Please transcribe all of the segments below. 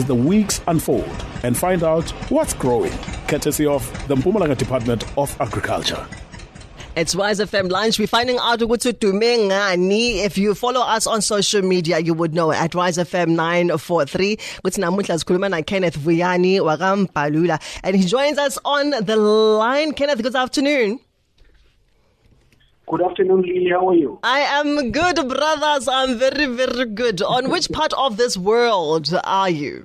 the weeks unfold and find out what's growing, courtesy of the Mpumalanga Department of Agriculture. It's Rise FM Lunch. We're finding out ukuthi udume ngani. If you follow us on social media, you would know at Rise FM 943. Kuthi namuhla sikhuluma na Kenneth Vuyani wakaMbalula, and he joins us on the line. Kenneth, good afternoon. Good afternoon, Lily. How are you? I am good, brothers. I'm very, very good. On which part of this world are you?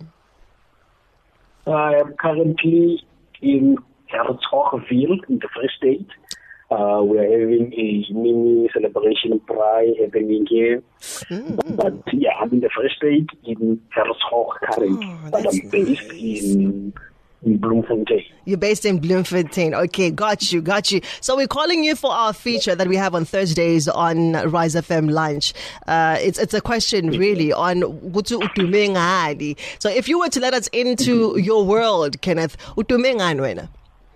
I am currently in Herzogenville in the Free State. We are having a mini celebration pride happening here. But yeah, I'm in the Free State in Herzogen currently, but I'm based in Bloemfontein. You're based in Bloemfontein. Okay, got you. So we're calling you for our feature that we have on Thursdays on Rise FM Lunch. It's a question really on Gutu udume ngani. So if you were to let us into your world, Kenneth, udume ngani wena?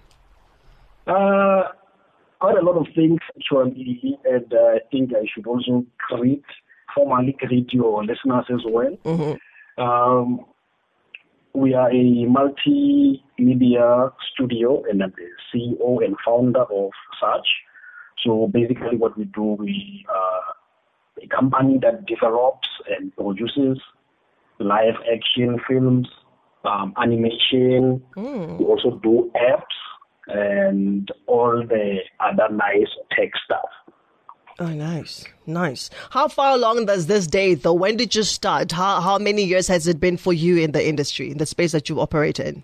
Quite a lot of things actually, and I think I should also formally greet your listeners as well. Mm-hmm. We are a multimedia studio, and I'm the CEO and founder of such. So basically what we do, we are a company that develops and produces live action films, animation. We also do apps and all the other nice tech stuff. Oh, nice. How far along does this date, though? When did you start? How many years has it been for you in the industry, in the space that you operate in?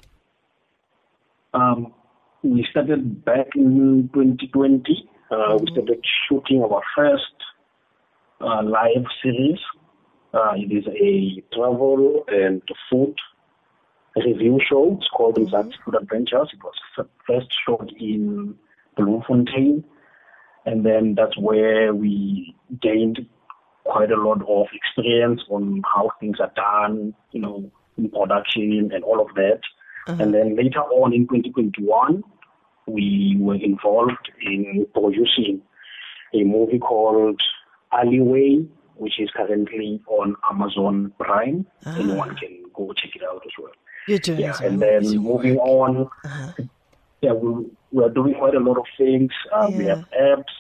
We started back in 2020. We started shooting our first live series. It is a travel and food review show. It's called Mzansi Food Adventures. It was first shot in Bloemfontein. And then that's where we gained quite a lot of experience on how things are done, in production and all of that. And then later on in 2021, we were involved in producing a movie called Alleyway, which is currently on Amazon Prime. Anyone can go check it out as well. You're doing and then moving on, we are doing quite a lot of things. We have apps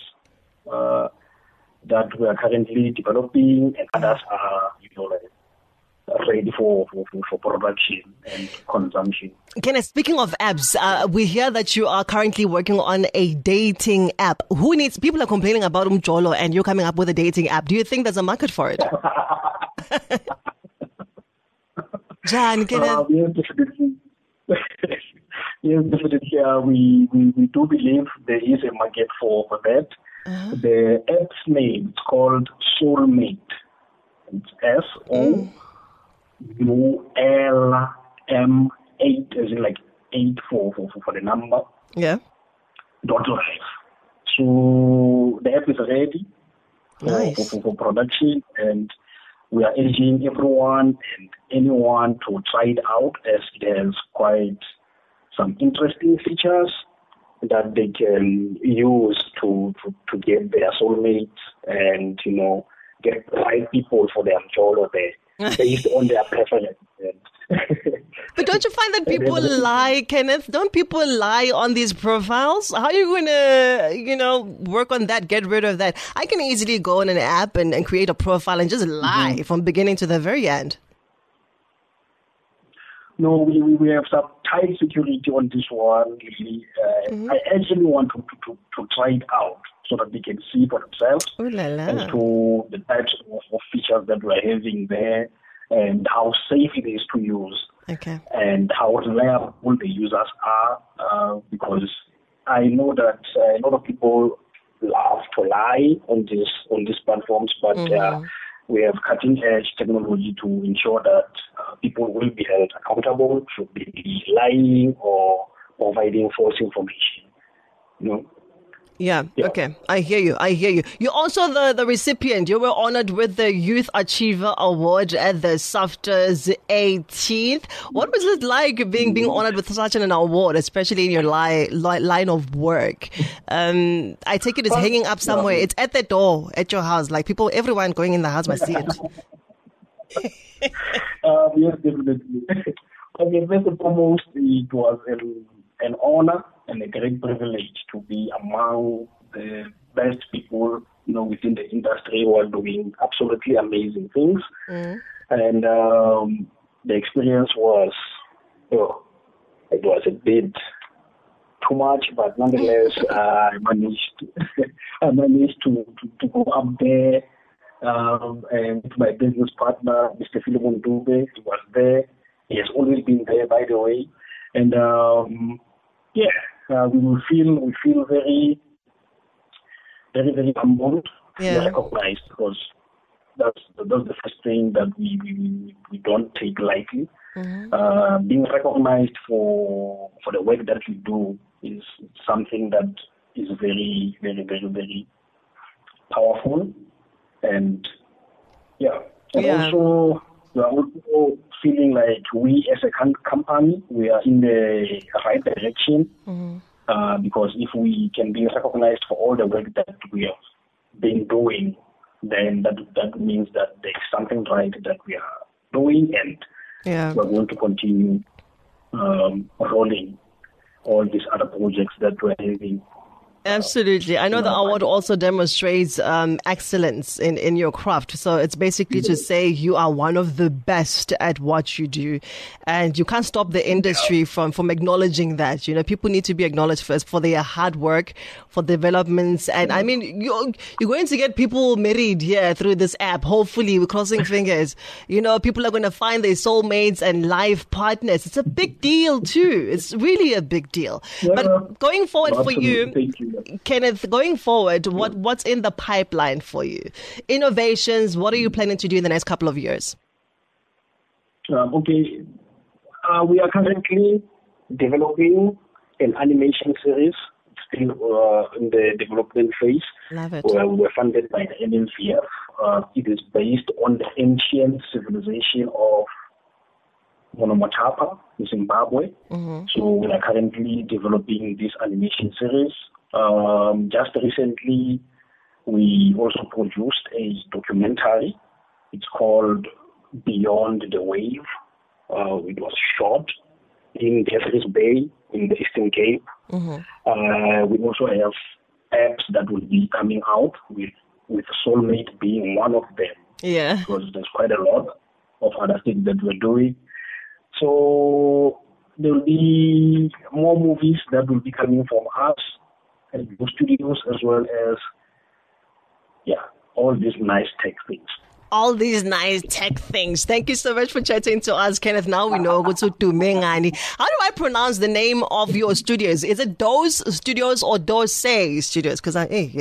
that we are currently developing, and others are, ready for production and consumption. Kenneth, speaking of apps, we hear that you are currently working on a dating app. People are complaining about Umjolo, and you're coming up with a dating app. Do you think there's a market for it? John, Kenneth? Yes, definitely. We do believe there is a market for that. The app's name is called Soulmate. It's SOULM8, as in like 8 for the number. Yeah. .life. So the app is ready for production, and we are urging everyone and anyone to try it out, as it has quite some interesting features that they can use to get their soulmates and, get the right people for their Mjolo based on their preference. But don't you find that people lie, Kenneth? Don't people lie on these profiles? How are you going to, work on that, get rid of that? I can easily go on an app and create a profile and just lie from beginning to the very end. No, we have some tight security on this one. I actually want to try it out so that they can see for themselves as to the types of features that we're having there and how safe it is to use. Okay. And how reliable the users are, because I know that a lot of people love to lie on these platforms, but we have cutting-edge technology to ensure that people will be held accountable should be lying or providing false information. Yeah, okay. I hear you. You're also the recipient. You were honored with the Youth Achiever Award at the SAFTA's 18th. What was it like being honored with such an award, especially in your line of work? I take it it's hanging up somewhere. It's at the door at your house. Like everyone going in the house must see it. Yes, definitely. Okay, first and foremost, it was an honor and a great privilege to be among the best people, within the industry who are doing absolutely amazing things. And the experience was, it was a bit too much, but nonetheless, I managed to go up there, and my business partner, Mr. Philemon Dube, he was there. He has always been there, by the way, and we feel very, very, very humbled, recognized, because that's the first thing that we don't take lightly. Being recognized for the work that we do is something that is very, very, very, very powerful, and also we are also feeling like we as a company, we are in the right direction, because if we can be recognized for all the work that we have been doing, then that means that there's something right that we are doing, and we're going to continue rolling all these other projects that we're having. Absolutely. I know the award also demonstrates excellence in your craft. So it's basically to say you are one of the best at what you do. And you can't stop the industry from acknowledging that. People need to be acknowledged first for their hard work, for developments. And I mean, you're going to get people married here through this app. Hopefully, we're crossing fingers. People are going to find their soulmates and life partners. It's a big deal too. It's really a big deal. But going forward for you, Kenneth, going forward, what's in the pipeline for you? Innovations, what are you planning to do in the next couple of years? We are currently developing an animation series, still in the development phase. Love it. We're funded by the NNCF. It is based on the ancient civilization of Monomotapa in Zimbabwe. So we are currently developing this animation series. Just recently, we also produced a documentary. It's called Beyond the Wave. It was shot in Jeffreys Bay in the Eastern Cape. We also have apps that will be coming out with Soulmate being one of them. Yeah. Because there's quite a lot of other things that we're doing. So there will be more movies that will be coming from us and studios, as well as all these nice tech things. All these nice tech things. Thank you so much for chatting to us, Kenneth. Now we know what to do. How do I pronounce the name of your studios? Is it Dose Studios or Dose Studios? Because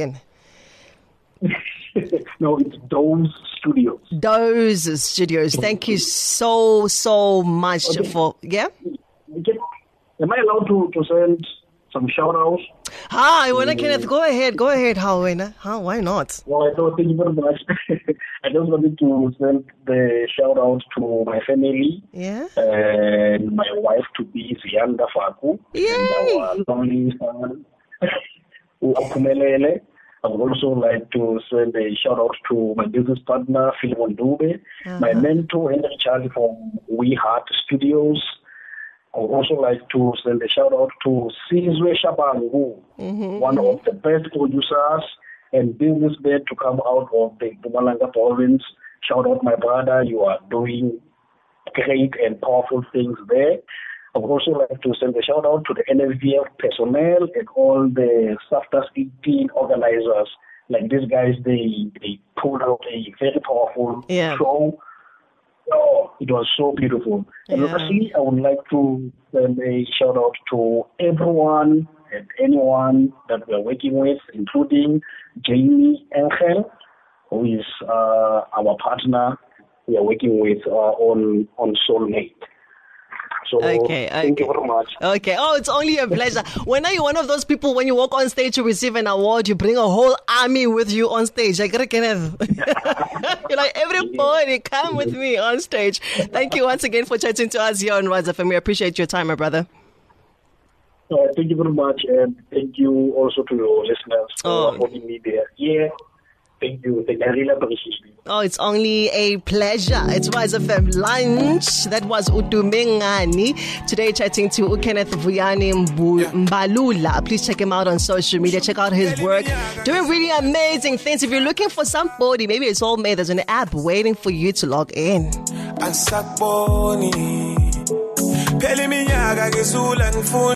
No, it's Dose Studios. Dose Studios. Thank you so much for Am I allowed to send some shout outs? Hi, Kenneth, go ahead. Why not? Well, thank you very much. I just wanted to send the shout out to my family. And my wife to be Zianda Faku. And our lonely son, Upumelele. I would also like to send a shout out to my business partner, Philemon Dube, my mentor, Henry Charlie from We Heart Studios. I would also like to send a shout out to Sizwe Shabangu, one of the best producers and businessmen to come out of the Mpumalanga province. Shout out, my brother. You are doing great and powerful things there. I would also like to send a shout out to the NFVF personnel and all the SAFTAS 18 organizers. Like these guys, they pulled out a very powerful show. Oh, it was so beautiful. And lastly, I would like to send a shout out to everyone and anyone that we're working with, including Jamie Engel, who is our partner we are working with on Soulmate. So thank you very much. Okay. Oh, it's only a pleasure. When are you one of those people, when you walk on stage to receive an award, you bring a whole army with you on stage? You're like, everybody, come with me on stage. Thank you once again for chatting to us here on Rise FM. We appreciate your time, my brother. Thank you very much. And thank you also to your listeners for holding me there. Yeah. Thank you. I really appreciate it. Oh, it's only a pleasure. It's Rise FM Lunch. That was Utumengani. Today chatting to Kenneth Vuyani Mbalula. Please check him out on social media. Check out his work. Doing really amazing things. If you're looking for somebody, maybe it's all made. There's an app waiting for you to log in.